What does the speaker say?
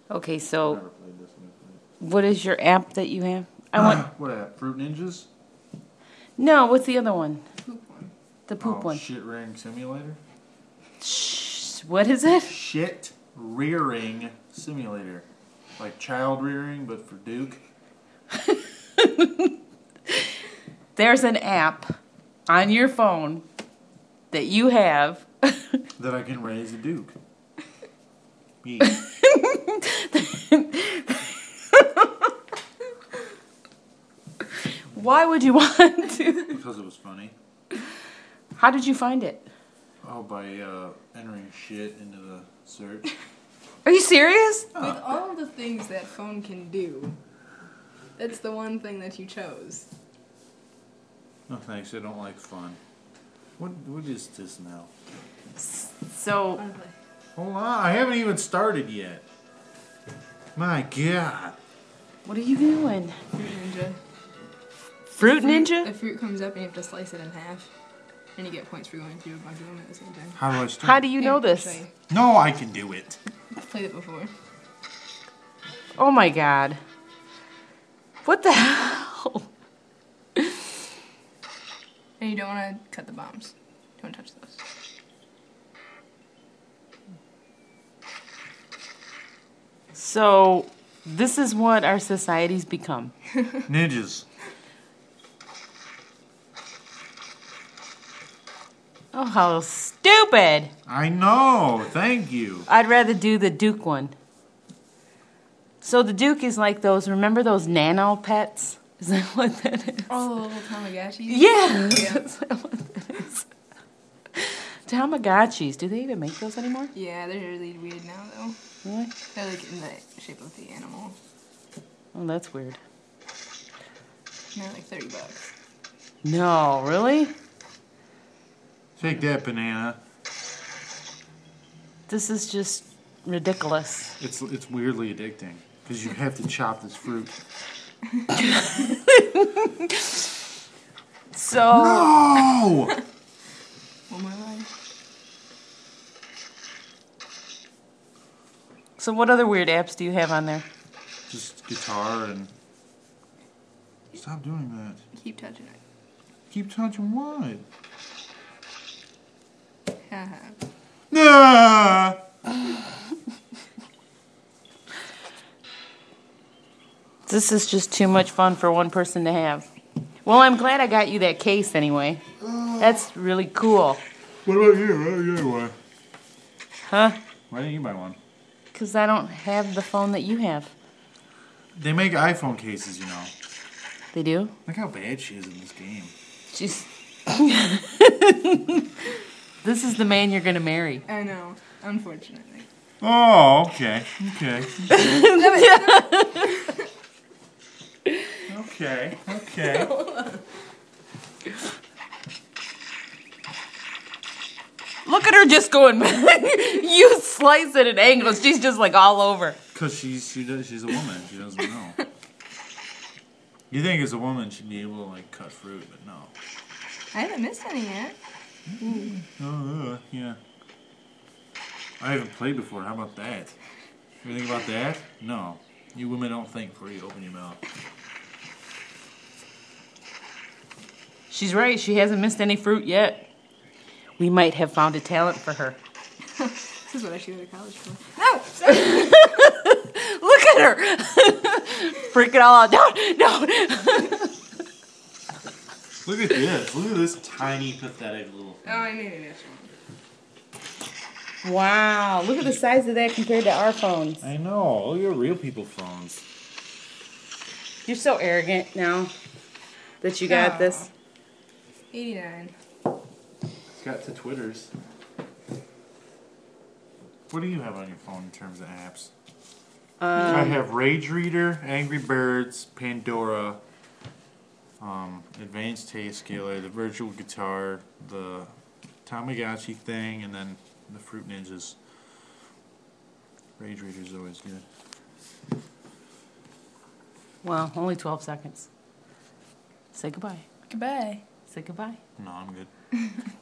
Okay, I've so never played this one. what is your app that you have? I want. What app? Fruit Ninjas? No, what's the other one? Poop one. The poop one. Shit Rearing Simulator? Shh. What is it? Shit Rearing Simulator. Like child rearing, but for Duke. There's an app on your phone that you have. That I can raise a Duke. Yeah. Why would you want to? Because it was funny. How did you find it? Oh, by entering shit into the search. Are you serious? With all the things that phone can do, that's the one thing that you chose. No thanks, I don't like fun. What is this now? So, Honestly. Hold on, I haven't even started yet. My God. what are you doing? Fruit Ninja. Fruit Ninja? The fruit comes up and you have to slice it in half. And you get points for going through a bunch of them at the same time. How do I start? How do you know Here, I'll show this? you. No, I can do it. I've played it before. Oh my God. What the hell? And you don't want to cut the bombs. Don't touch those. So, this is what our society's become. Ninjas. Oh, how stupid. I know, thank you. I'd rather do the Duke one. So the Duke is like those, remember those nano pets? Is that what that is? All the little Tamagotchis? Yeah. Yeah. That's what that is. Tamagotchis, do they even make those anymore? Yeah, they're really weird now, though. Really? They're like in the shape of the animal. Oh, that's weird. And they're like $30. No, really? Take that, banana. This is just ridiculous. It's weirdly addicting because you have to chop this fruit. So, No! One more line. so what other weird apps do you have on there? Just guitar and... Stop doing that. Keep touching it. Keep touching what? Haha. Nah! This is just too much fun for one person to have. Well, I'm glad I got you that case anyway. That's really cool. What about you? Why didn't you buy one? Huh? Why didn't you buy one? Because I don't have the phone that you have. They make iPhone cases, you know. They do? Look how bad she is in this game. She's... This is the man you're going to marry. I know, unfortunately. Oh, okay. Okay. Okay. Look at her just going... You slice it at angles. She's just like all over. Because she's a woman. She doesn't know. You think as a woman she'd be able to like cut fruit, but no. I haven't missed any yet. Oh, yeah. I haven't played before. How about that? You think about that? No. You women don't think before you open your mouth. She's right. She hasn't missed any fruit yet. We might have found a talent for her. This is what I should go to college for. No! Sorry. Look at her. Freaking all out. No. Look at this. Look at this tiny, pathetic little thing. Oh, I needed this one. Wow. Look at the size of that compared to our phones. I know. Look at real people phones. You're so arrogant now that you got this. 89. Got to Twitters. What do you have on your phone in terms of apps? I have Rage Reader, Angry Birds, Pandora, Advanced Taste Scaler, the virtual guitar, the Tamagotchi thing, and then the Fruit Ninjas. Rage Reader's always good. Well, only 12 seconds. Say goodbye. Goodbye. Say goodbye. No, I'm good.